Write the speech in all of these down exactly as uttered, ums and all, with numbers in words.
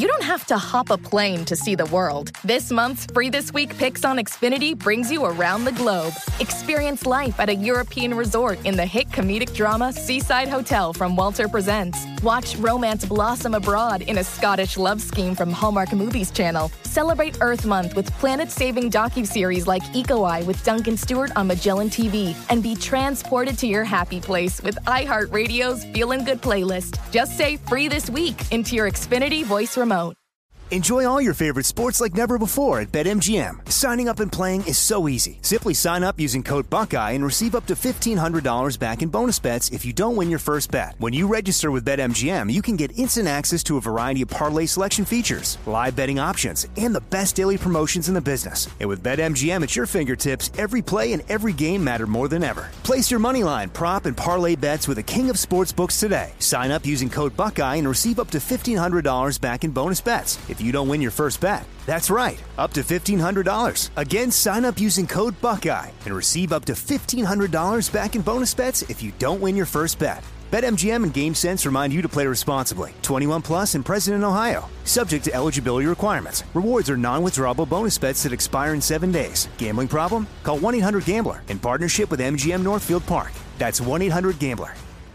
you don't have to hop a plane to see the world. This month's Free This Week Picks on Xfinity brings you around the globe. Experience life at a European resort in the hit comedic drama Seaside Hotel from Walter Presents. Watch romance blossom abroad in a Scottish love scheme from Hallmark Movies Channel. Celebrate Earth Month with planet-saving docuseries like Eco Eye with Duncan Stewart on Magellan T V. And be transported to your happy place with iHeartRadio's Feelin' Good playlist. Just say Free This Week into your Xfinity voice remote. Enjoy all your favorite sports like never before at BetMGM. Signing up and playing is so easy. Simply sign up using code Buckeye and receive up to fifteen hundred dollars back in bonus bets if you don't win your first bet. When you register with BetMGM, you can get instant access to a variety of parlay selection features, live betting options, and the best daily promotions in the business. And with BetMGM at your fingertips, every play and every game matter more than ever. Place your moneyline, prop, and parlay bets with the king of sportsbooks today. Sign up using code Buckeye and receive up to fifteen hundred dollars back in bonus bets if you don't win your first bet. That's right, up to fifteen hundred dollars. Again, sign up using code Buckeye and receive up to fifteen hundred dollars back in bonus bets if you don't win your first bet. BetMGM and GameSense remind you to play responsibly. twenty-one plus and present in Ohio. Subject to eligibility requirements. Rewards are non-withdrawable bonus bets that expire in seven days. Gambling problem? Call one eight hundred gambler in partnership with M G M Northfield Park. That's one eight hundred gambler.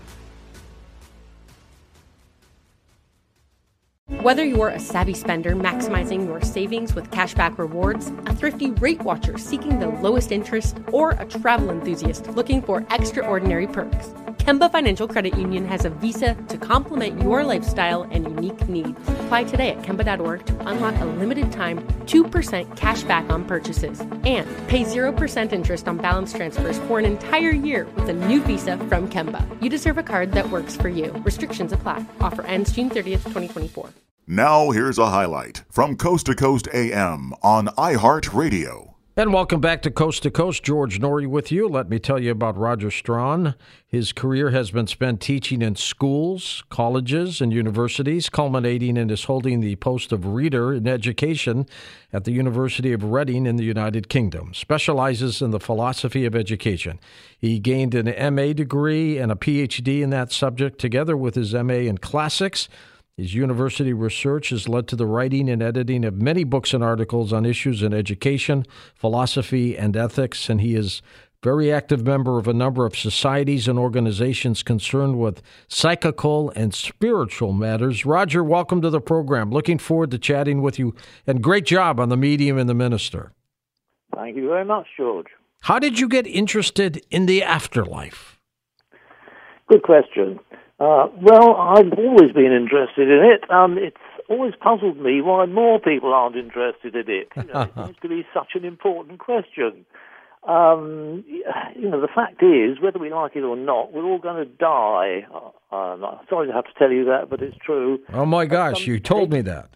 Whether you're a savvy spender maximizing your savings with cashback rewards, a thrifty rate watcher seeking the lowest interest, or a travel enthusiast looking for extraordinary perks, Kemba Financial Credit Union has a visa to complement your lifestyle and unique needs. Apply today at Kemba dot org to unlock a limited time two percent cash back on purchases and pay zero percent interest on balance transfers for an entire year with a new visa from Kemba. You deserve a card that works for you. Restrictions apply. Offer ends June thirtieth, twenty twenty-four. Now here's a highlight from Coast to Coast A M on iHeartRadio. And welcome back to Coast to Coast. George Norrie with you. Let me tell you about Roger Strawn. His career has been spent teaching in schools, colleges, and universities, culminating in his holding the post of Reader in Education at the University of Reading in the United Kingdom. Specializes in the philosophy of education. He gained an M A degree and a P H D in that subject, together with his M A in classics. His university research has led to the writing and editing of many books and articles on issues in education, philosophy, and ethics, and he is a very active member of a number of societies and organizations concerned with psychical and spiritual matters. Roger, welcome to the program. Looking forward to chatting with you, and great job on The Medium and the Minister. Thank you very much, George. How did you get interested in the afterlife? Good question. Uh, well, I've always been interested in it. Um, it's always puzzled me why more people aren't interested in it. You know, it seems to be such an important question. Um, you know, the fact is, whether we like it or not, we're all going to die. Uh, I'm sorry to have to tell you that, but it's true. Oh, my gosh, you told me that.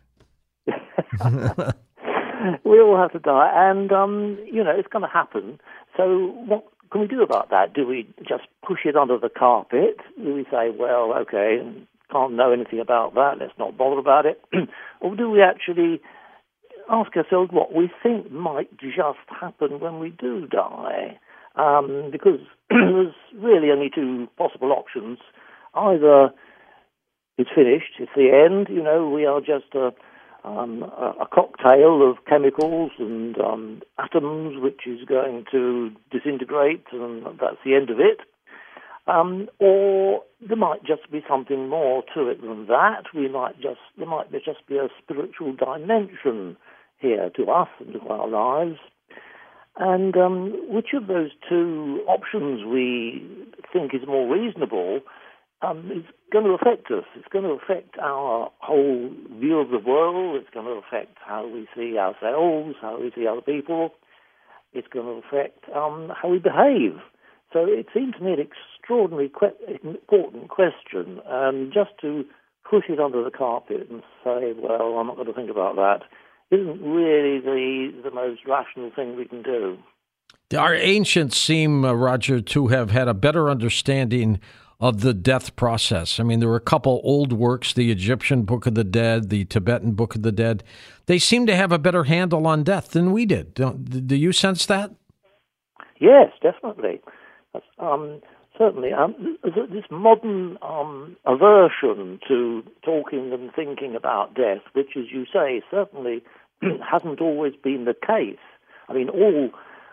We all have to die, and, um, you know, it's going to happen. So what can we do about that? Do we just push it under the carpet? Do we say, well, okay, can't know anything about that, let's not bother about it? Or do we actually ask ourselves what we think might just happen when we do die? Um, because there's really only two possible options. Either it's finished, it's the end, you know, we are just a Um, a, a cocktail of chemicals and um, atoms which is going to disintegrate, and that's the end of it. Um, or there might just be something more to it than that. We might just there might be just be a spiritual dimension here to us and to our lives. And um, which of those two options we think is more reasonable Um, it's going to affect us. It's going to affect our whole view of the world. It's going to affect how we see ourselves, how we see other people. It's going to affect um, how we behave. So it seems to me an extraordinarily que- important question. Um, just to push it under the carpet and say, well, I'm not going to think about that, isn't really the, the most rational thing we can do. Our ancients seem, uh, Roger, to have had a better understanding of the death process. I mean, there were a couple old works, the Egyptian Book of the Dead, the Tibetan Book of the Dead. They seem to have a better handle on death than we did. Don't, do you sense that? Yes, definitely. Um, Certainly. Um, this modern um, aversion to talking and thinking about death, which, as you say, certainly hasn't always been the case. I mean, all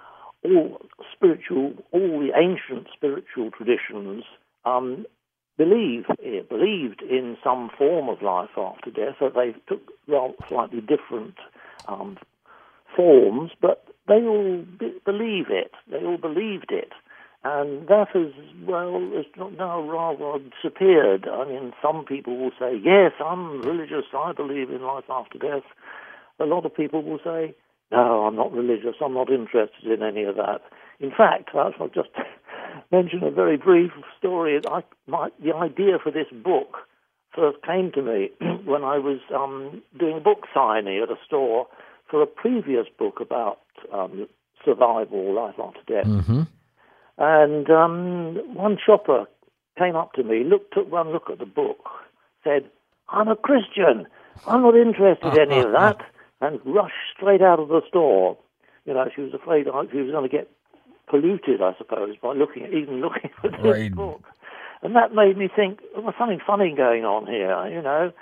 all spiritual, all the ancient spiritual traditions um, believe believed in some form of life after death. So they took well, slightly different um, forms, but they all be- believe it. They all believed it. And that has, well, it's now rather disappeared. I mean, some people will say, yes, I'm religious, I believe in life after death. A lot of people will say, no, I'm not religious, I'm not interested in any of that. In fact, I'll just mention a very brief story. I, my, the idea for this book first came to me when I was um, doing a book signing at a store for a previous book about um, survival, life after death. Mm-hmm. And um, one shopper came up to me, looked, took one look at the book, said, I'm a Christian, I'm not interested in any of that, and rushed straight out of the store. You know, she was afraid she was going to get polluted, I suppose, by looking at, even looking at this right. book. And that made me think, well, there's something funny going on here, you know.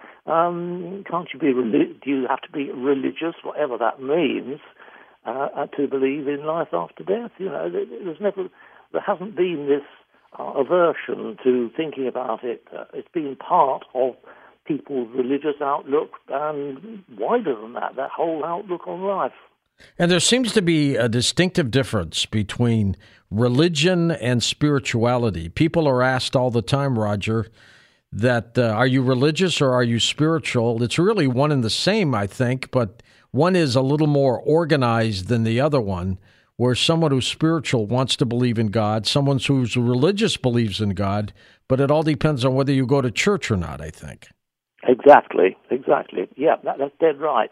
Um, can't you be, relig- do you have to be religious, whatever that means, uh, to believe in life after death? You know, there's never... There hasn't been this uh, aversion to thinking about it. Uh, it's been part of people's religious outlook, and wider than that, that whole outlook on life. And there seems to be a distinctive difference between religion and spirituality. People are asked all the time, Roger, that uh, are you religious or are you spiritual? It's really one and the same, I think, but one is a little more organized than the other one, where someone who's spiritual wants to believe in God, someone who's religious believes in God, but it all depends on whether you go to church or not, I think. Exactly, exactly. Yeah, that, that's dead right.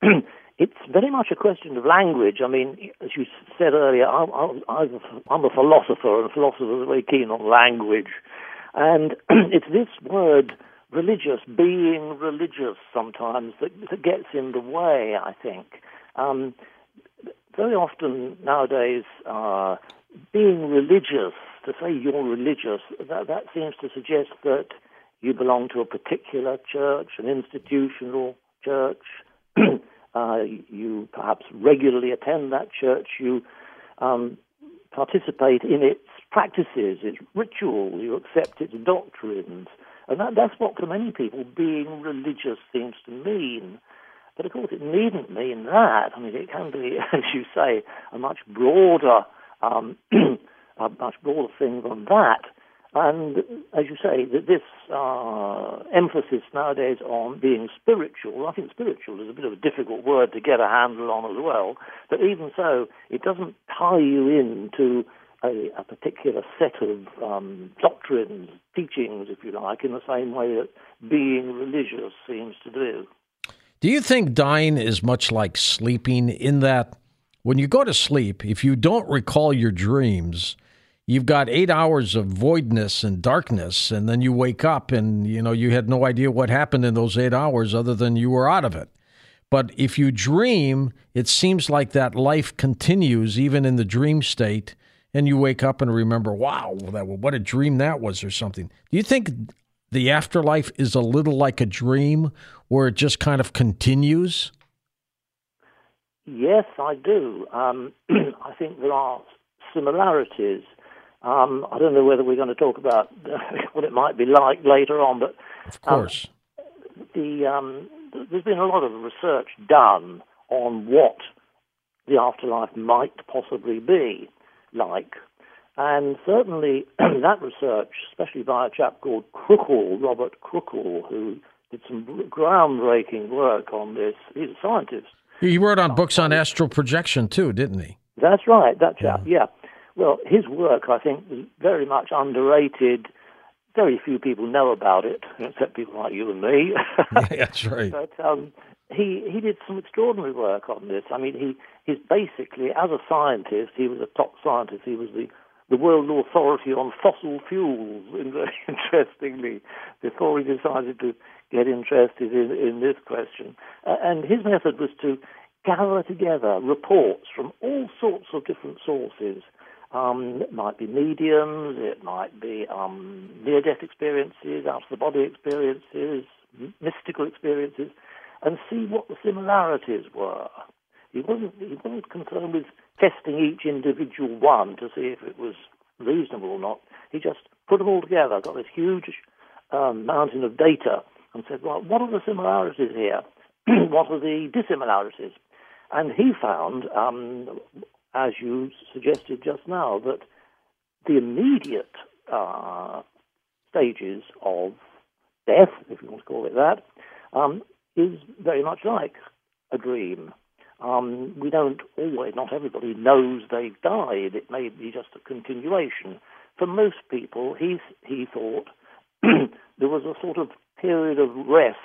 It's very much a question of language. I mean, as you said earlier, I'm, I'm, I'm a philosopher, and philosophers are very keen on language. And it's this word, religious, being religious sometimes, that, that gets in the way, I think. Um, Very often nowadays, uh, being religious, to say you're religious, that, that seems to suggest that you belong to a particular church, an institutional church. uh, you perhaps regularly attend that church. You um, participate in its practices, its rituals. You accept its doctrines. And that, that's what, for many people, being religious seems to mean. But, of course, it needn't mean that. I mean, it can be, as you say, a much broader, um, a much broader thing than that. And, as you say, that this uh, emphasis nowadays on being spiritual, I think spiritual is a bit of a difficult word to get a handle on as well, but even so, it doesn't tie you into a, a particular set of um, doctrines, teachings, if you like, in the same way that being religious seems to do. Do you think dying is much like sleeping, in that when you go to sleep, if you don't recall your dreams, you've got eight hours of voidness and darkness, and then you wake up and, you know, you had no idea what happened in those eight hours other than you were out of it. But if you dream, it seems like that life continues even in the dream state, and you wake up and remember, wow, that, what a dream that was or something. Do you think the afterlife is a little like a dream where it just kind of continues? Yes, I do. Um, I think there are similarities. Um, I don't know whether we're going to talk about what it might be like later on, but of course, um, the um, there's been a lot of research done on what the afterlife might possibly be like. And certainly that research, especially by a chap called Crookall, Robert Crookall, who did some groundbreaking work on this. He's a scientist. He wrote on books on astral projection too, didn't he? That's right, that chap, yeah. yeah. Well, his work, I think, was very much underrated. Very few people know about it, except people like you and me. Yeah, that's right. But um, he he did some extraordinary work on this. I mean, he he's basically, as a scientist, he was a top scientist. He was the the world authority on fossil fuels, interestingly, before he decided to get interested in, in this question. Uh, and his method was to gather together reports from all sorts of different sources Um, it might be mediums, it might be um, near-death experiences, out-of-the-body experiences, m- mystical experiences, and see what the similarities were. He wasn't, he wasn't concerned with testing each individual one to see if it was reasonable or not. He just put them all together, got this huge um, mountain of data, and said, well, what are the similarities here? What are the dissimilarities? And he found, um, as you suggested just now, that the immediate uh, stages of death, if you want to call it that, um, is very much like a dream. Um, we don't always, not everybody knows they've died. It may be just a continuation. For most people, he, he thought there was a sort of period of rest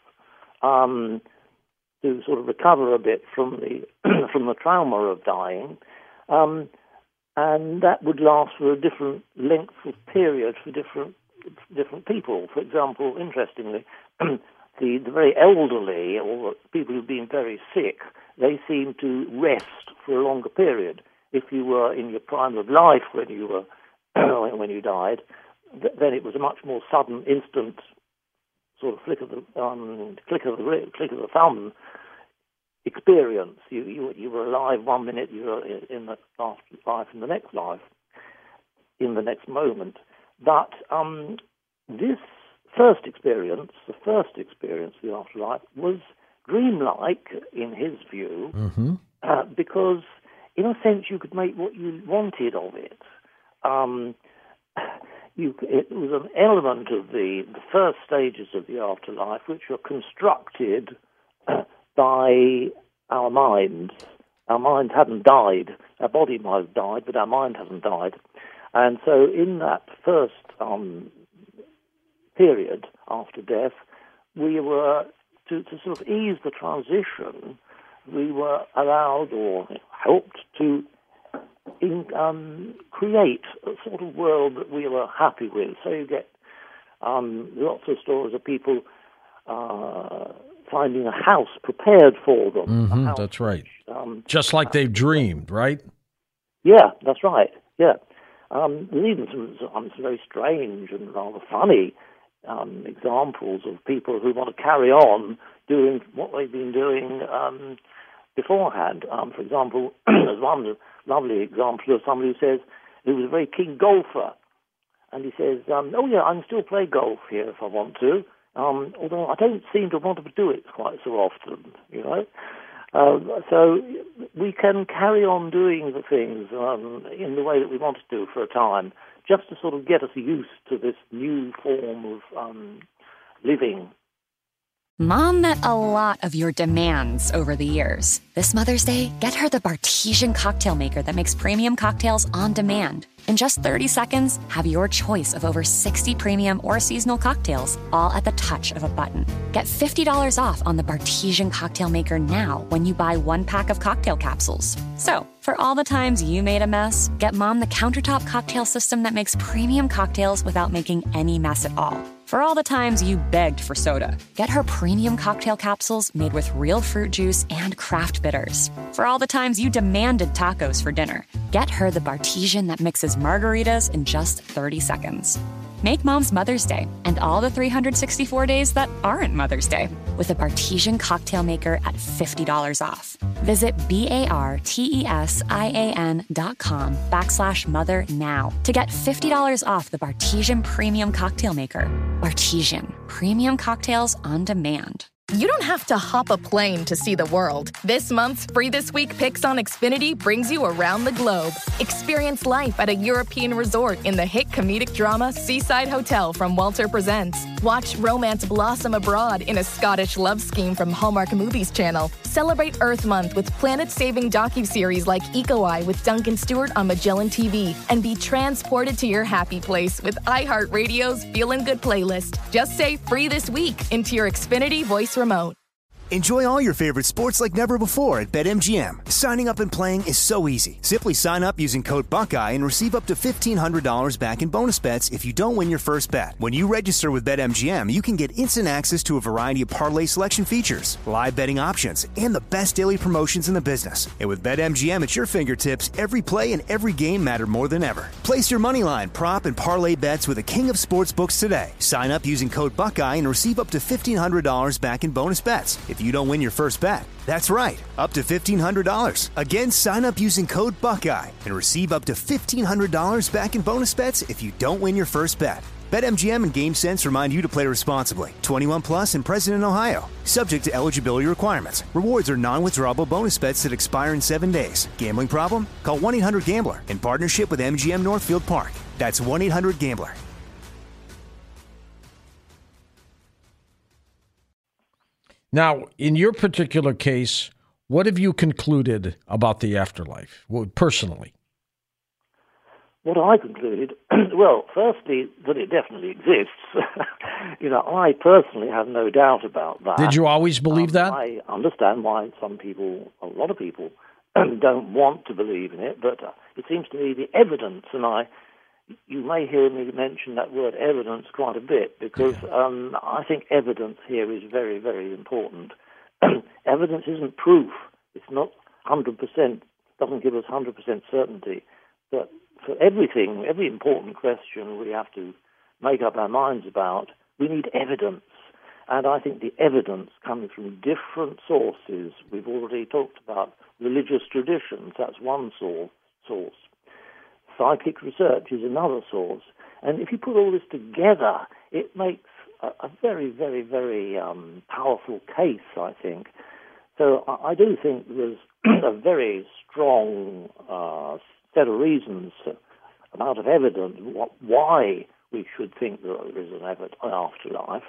um, to sort of recover a bit from the from the trauma of dying, um, and that would last for a different length of period for different different people. For example, interestingly, the the very elderly or people who've been very sick, they seem to rest for a longer period. If you were in your prime of life when you were when you died, then it was a much more sudden, instant sort of flick of the um, click of the click of the thumb experience. You, you you were alive one minute, you were in the last life, in the next life, in the next moment. But um, this first experience, the first experience of the afterlife, was dreamlike in his view, Mm-hmm. uh, because in a sense you could make what you wanted of it. Um, You, it was an element of the, the first stages of the afterlife which are constructed uh, by our minds. Our minds hadn't died. Our body might have died, but our mind hasn't died. And so in that first um, period after death, we were, to, to sort of ease the transition, we were allowed or helped to In, um, create a sort of world that we were happy with. So you get um, lots of stories of people uh, finding a house prepared for them. Mm-hmm, house that's right. which, um, Just like they've dreamed, right? yeah, that's right. Yeah. Um, there's even some, some very strange and rather funny um, examples of people who want to carry on doing what they've been doing um, beforehand. Um, for example, there's one lovely example of somebody who says he was a very keen golfer, and he says, um, "Oh yeah, I can still play golf here if I want to, um, although I don't seem to want to do it quite so often." You know, um, so we can carry on doing the things um, in the way that we want to do for a time, just to sort of get us used to this new form of um, living. Mom met a lot of your demands over the years. This Mother's Day, get her the Bartesian cocktail maker that makes premium cocktails on demand. In just thirty seconds, have your choice of over sixty premium or seasonal cocktails, all at the touch of a button. Get fifty dollars off on the Bartesian cocktail maker now when you buy one pack of cocktail capsules. So, for all the times you made a mess, get Mom the countertop cocktail system that makes premium cocktails without making any mess at all. For all the times you begged for soda, get her premium cocktail capsules made with real fruit juice and craft bitters. For all the times you demanded tacos for dinner, get her the Bartesian that mixes margaritas in just thirty seconds. Make Mom's Mother's Day and all the three hundred sixty-four days that aren't Mother's Day with a Bartesian cocktail maker at fifty dollars off. Visit B-A-R-T-E-S-I-A-N dot com backslash mother now to get fifty dollars off the Bartesian Premium Cocktail Maker. Bartesian, premium cocktails on demand. You don't have to hop a plane to see the world. This month's Free This Week Picks on Xfinity brings you around the globe. Experience life at a European resort in the hit comedic drama Seaside Hotel from Walter Presents. Watch romance blossom abroad in a Scottish love scheme from Hallmark Movies Channel. Celebrate Earth Month with planet-saving docuseries like Eco Eye with Duncan Stewart on Magellan T V. And be transported to your happy place with iHeartRadio's Feelin' Good playlist. Just say Free This Week into your Xfinity voice remote. Enjoy all your favorite sports like never before at BetMGM. Signing up and playing is so easy. Simply sign up using code Buckeye and receive up to fifteen hundred dollars back in bonus bets if you don't win your first bet. When you register with BetMGM, you can get instant access to a variety of parlay selection features, live betting options, and the best daily promotions in the business. And with BetMGM at your fingertips, every play and every game matter more than ever. Place your moneyline, prop, and parlay bets with the king of sportsbooks today. Sign up using code Buckeye and receive up to fifteen hundred dollars back in bonus bets if you don't win your first bet. That's right, up to fifteen hundred dollars. Again, sign up using code Buckeye and receive up to fifteen hundred dollars back in bonus bets if you don't win your first bet. BetMGM and GameSense remind you to play responsibly. twenty-one plus and present in Ohio. Subject to eligibility requirements. Rewards are non-withdrawable bonus bets that expire in seven days. Gambling problem? Call one eight hundred gambler in partnership with M G M Northfield Park. That's one eight hundred gambler. Now, in your particular case, what have you concluded about the afterlife, well, personally? What I concluded, well, firstly, that it definitely exists. you know, I personally have no doubt about that. Did you always believe um, that? I understand why some people, a lot of people, don't want to believe in it, but uh, it seems to me the evidence, and I, you may hear me mention that word evidence quite a bit, because um, I think evidence here is very, very important. Evidence isn't proof. It's not one hundred percent, doesn't give us one hundred percent certainty. But for everything, every important question we have to make up our minds about, we need evidence. And I think the evidence coming from different sources, we've already talked about religious traditions, that's one source. source. Psychic research is another source. And if you put all this together, it makes a, a very, very, very um, powerful case, I think. So I, I do think there's a very strong uh, set of reasons, uh, amount of evidence, what, why we should think that there is an afterlife.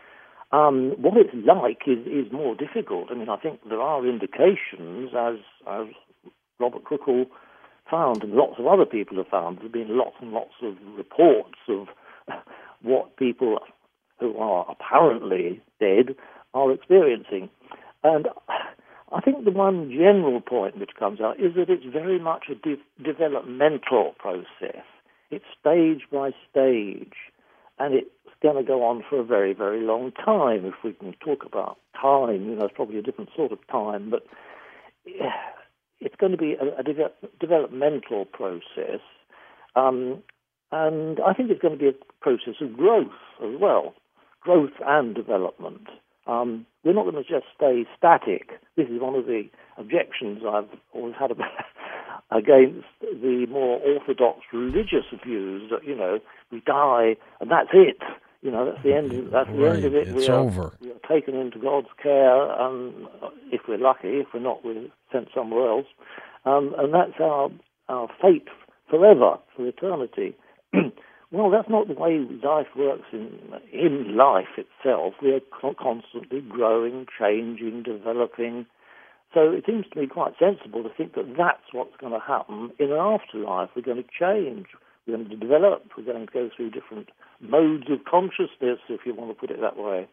Um, what it's like is, is more difficult. I mean, I think there are indications, as, as Robert Crookall found, and lots of other people have found. There have been lots and lots of reports of what people who are apparently dead are experiencing. And I think the one general point which comes out is that it's very much a de- developmental process. It's stage by stage, and it's going to go on for a very, very long time. If we can talk about time, you know, it's probably a different sort of time, but yeah, it's going to be a, a de- developmental process, um, and I think it's going to be a process of growth as well, growth and development. Um, we're not going to just stay static. This is one of the objections I've always had about against the more orthodox religious views that, you know, we die and that's it. You know, that's the end. That's the right. end of it. It's we are, over. We are taken into God's care, um, if we're lucky. If we're not, we're sent somewhere else, um, and that's our our fate forever, for eternity. Well, that's not the way life works in in life itself. We are constantly growing, changing, developing. So it seems to me quite sensible to think that that's what's going to happen in an afterlife. We're going to change. We're going to develop. We're going to go through different modes of consciousness, if you want to put it that way.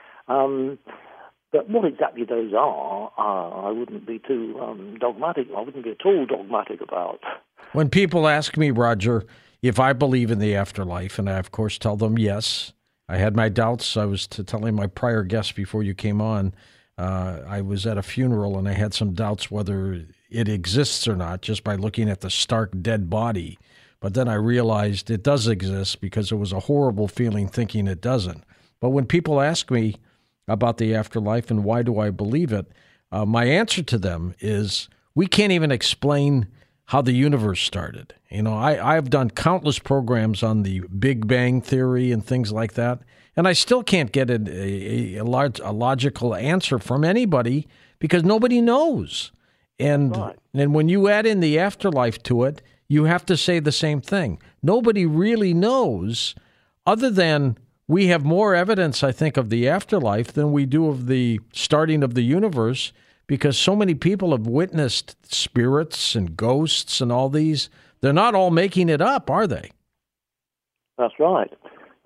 Um, but what exactly those are, uh, I wouldn't be too um, dogmatic. I wouldn't be at all dogmatic about. When people ask me, Roger, if I believe in the afterlife, and I, of course, tell them yes. I had my doubts. I was to telling my prior guest before you came on, uh, I was at a funeral, and I had some doubts whether it exists or not just by looking at the stark dead body. But then I realized it does exist because it was a horrible feeling thinking it doesn't. But when people ask me about the afterlife and why do I believe it, uh, my answer to them is we can't even explain how the universe started. You know, I, I've done countless programs on the Big Bang Theory and things like that, and I still can't get a, a, a, large, a logical answer from anybody because nobody knows. And Right. and when you add in the afterlife to it, you have to say the same thing. Nobody really knows, other than we have more evidence, I think, of the afterlife than we do of the starting of the universe, because so many people have witnessed spirits and ghosts and all these. They're not all making it up, are they? That's right.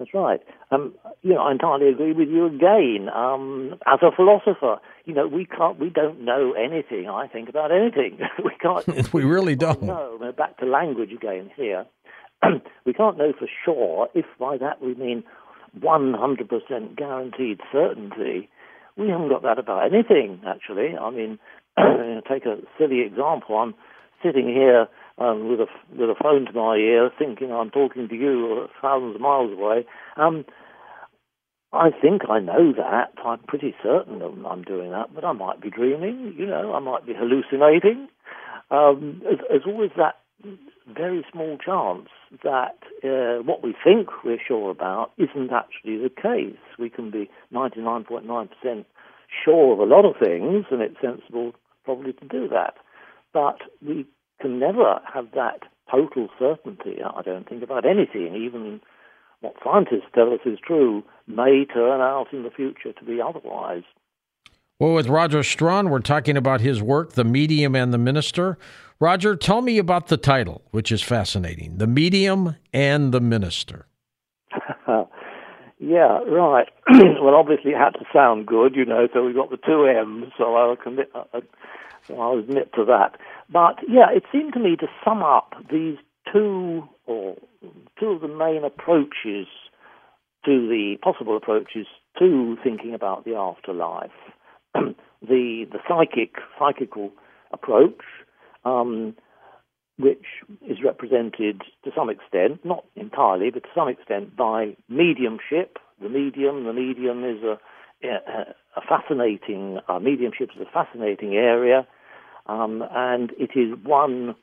That's right. Um, you know, I entirely agree with you again. Um, as a philosopher, you know, we can't, we don't know anything, I think, about anything. we can't. we really don't. No, I mean, back to language again here. We can't know for sure if by that we mean one hundred percent guaranteed certainty. We haven't got that about anything, actually. I mean, take a silly example. I'm sitting here um, with a with a phone to my ear, thinking I'm talking to you thousands of miles away. Um, I think I know that. I'm pretty certain I'm doing that, but I might be dreaming. You know, I might be hallucinating. Um, there's, there's always that very small chance that uh, what we think we're sure about isn't actually the case. We can be ninety-nine point nine percent sure of a lot of things, and it's sensible probably to do that. But we can never have that total certainty, I don't think, about anything. Even what scientists tell us is true may turn out in the future to be otherwise. Well, with Roger Strawn, we're talking about his work, The Medium and the Minister. Roger, tell me about the title, which is fascinating. The Medium and the Minister. Yeah, right. Well, obviously it had to sound good, you know, so we got the two M's, so I'll, commit, uh, so I'll admit to that. But, yeah, it seemed to me to sum up these two, or two of the main approaches to the, possible approaches to thinking about the afterlife. the the psychic, psychical approach, um, which is represented to some extent, not entirely, but to some extent by mediumship. The medium, the medium is a, a, a fascinating, uh, mediumship is a fascinating area, um, and it is one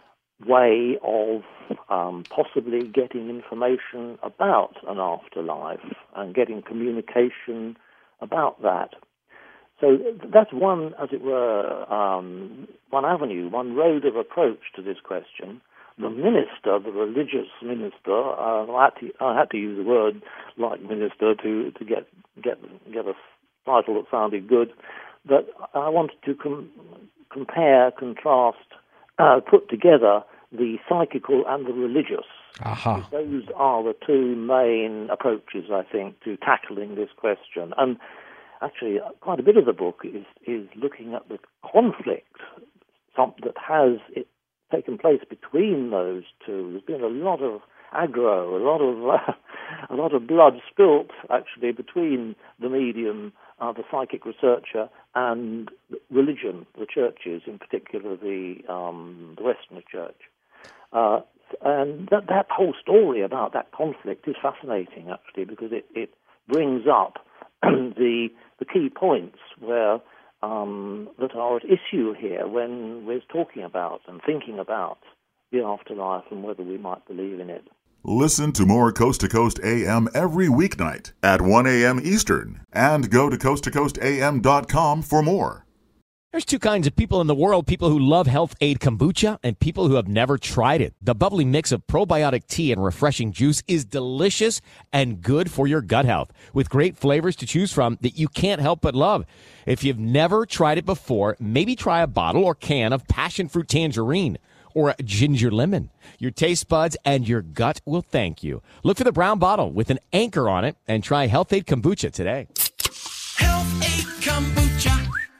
way of um, possibly getting information about an afterlife and getting communication about that. So that's one, as it were, um, one avenue, one road of approach to this question. The minister, the religious minister, uh, I, had to, I had to use the word like minister to, to get get get a title that sounded good, but I wanted to com- compare, contrast, uh, put together the psychical and the religious. Uh-huh. Those are the two main approaches, I think, to tackling this question. And actually, quite a bit of the book is, is looking at the conflict some, that has it, taken place between those two. There's been a lot of aggro, a lot of uh, a lot of blood spilt, actually, between the medium, uh, the psychic researcher, and religion, the churches, in particular the um, the Western Church. Uh, and that, that whole story about that conflict is fascinating, actually, because it, it brings up the the key points where um, that are at issue here when we're talking about and thinking about the afterlife and whether we might believe in it. Listen to more Coast to Coast A M every weeknight at one a.m. Eastern, and go to coast to coast a m dot com for more. There's two kinds of people in the world, people who love Health Aid Kombucha and people who have never tried it. The bubbly mix of probiotic tea and refreshing juice is delicious and good for your gut health, with great flavors to choose from that you can't help but love. If you've never tried it before, maybe try a bottle or can of passion fruit tangerine or a ginger lemon. Your taste buds and your gut will thank you. Look for the brown bottle with an anchor on it and try Health Aid Kombucha today. Health Aid Kombucha.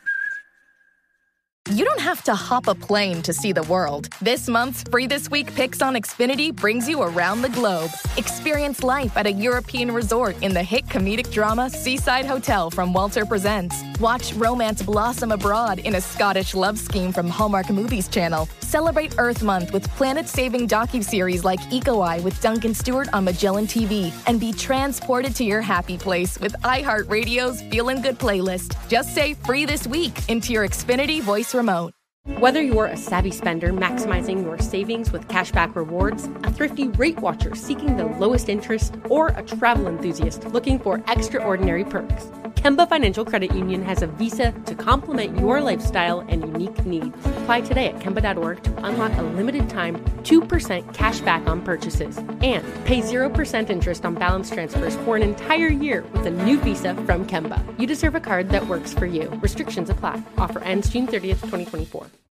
You don't have to hop a plane to see the world. This month's Free This Week Picks on Xfinity brings you around the globe. Experience life at a European resort in the hit comedic drama Seaside Hotel from Walter Presents. Watch romance blossom abroad in a Scottish love scheme from Hallmark Movies Channel. Celebrate Earth Month with planet-saving docuseries like Eco Eye with Duncan Stewart on Magellan T V. And be transported to your happy place with iHeartRadio's Feelin' Good playlist. Just say Free This Week into your Xfinity voice remote. Whether you're a savvy spender maximizing your savings with cashback rewards, a thrifty rate watcher seeking the lowest interest, or a travel enthusiast looking for extraordinary perks, Kemba Financial Credit Union has a visa to complement your lifestyle and unique needs. Apply today at Kemba dot org to unlock a limited time two percent cash back on purchases and pay zero percent interest on balance transfers for an entire year with a new visa from Kemba. You deserve a card that works for you. Restrictions apply. Offer ends June thirtieth, twenty twenty-four.